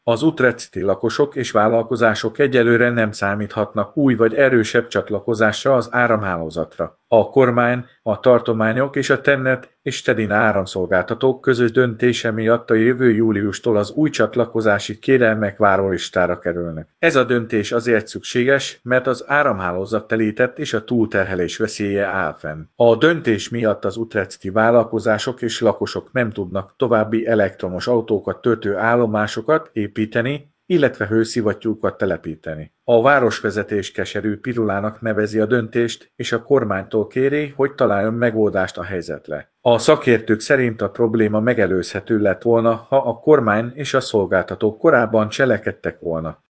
Az Utrecht-i lakosok és vállalkozások egyelőre nem számíthatnak új vagy erősebb csatlakozásra az áramhálózatra. A kormány, a tartományok és a Tennet és Tedin áramszolgáltatók közös döntése miatt a jövő júliustól az új csatlakozási kérelmek várólistára kerülnek. Ez a döntés azért szükséges, mert az áramhálózat telített és a túlterhelés veszélye áll fenn. A döntés miatt az utrechti vállalkozások és lakosok nem tudnak további elektromos autókat töltő állomásokat építeni, illetve hőszivattyúkat telepíteni. A városvezetés keserű pirulának nevezi a döntést, és a kormánytól kéri, hogy találjon megoldást a helyzetre. A szakértők szerint a probléma megelőzhető lett volna, ha a kormány és a szolgáltatók korábban cselekedtek volna.